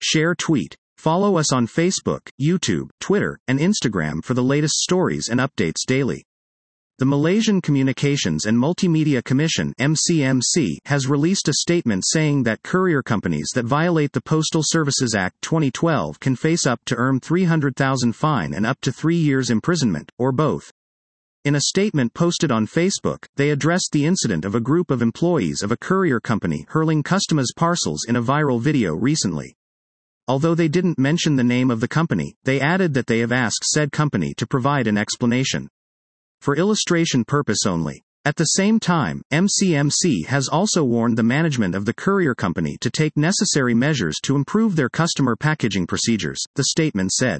Share tweet. Follow us on Facebook, YouTube, Twitter, and Instagram for the latest stories and updates daily. The Malaysian Communications and Multimedia Commission (MCMC) has released a statement saying that courier companies that violate the Postal Services Act 2012 can face up to $300,000 fine and up to 3 years imprisonment, or both. In a statement posted on Facebook, they addressed the incident of a group of employees of a courier company hurling customers' parcels in a viral video recently. Although they didn't mention the name of the company, they added that they have asked said company to provide an explanation. For illustration purpose only. At the same time, MCMC has also warned the management of the courier company to take necessary measures to improve their customer packaging procedures, the statement said.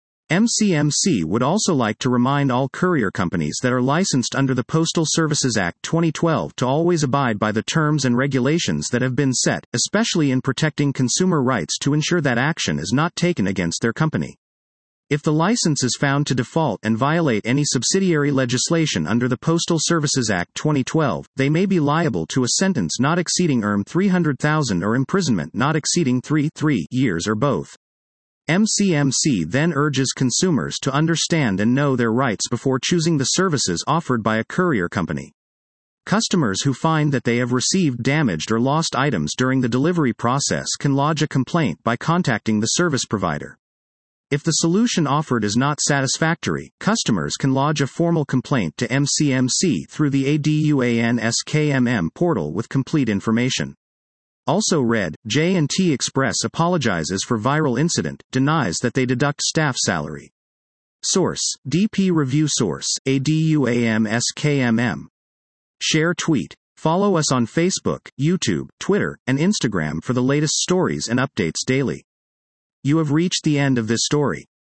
MCMC would also like to remind all courier companies that are licensed under the Postal Services Act 2012 to always abide by the terms and regulations that have been set, especially in protecting consumer rights, to ensure that action is not taken against their company. If the license is found to default and violate any subsidiary legislation under the Postal Services Act 2012, they may be liable to a sentence not exceeding $300,000 or imprisonment not exceeding 3 years or both. MCMC then urges consumers to understand and know their rights before choosing the services offered by a courier company. Customers who find that they have received damaged or lost items during the delivery process can lodge a complaint by contacting the service provider. If the solution offered is not satisfactory, customers can lodge a formal complaint to MCMC through the ADUANSKMM portal with complete information. Also read, J&T Express apologizes for viral incident, denies that they deduct staff salary. Source, DP Review. Source, ADUAMSKMM. Share tweet. Follow us on Facebook, YouTube, Twitter, and Instagram for the latest stories and updates daily. You have reached the end of this story.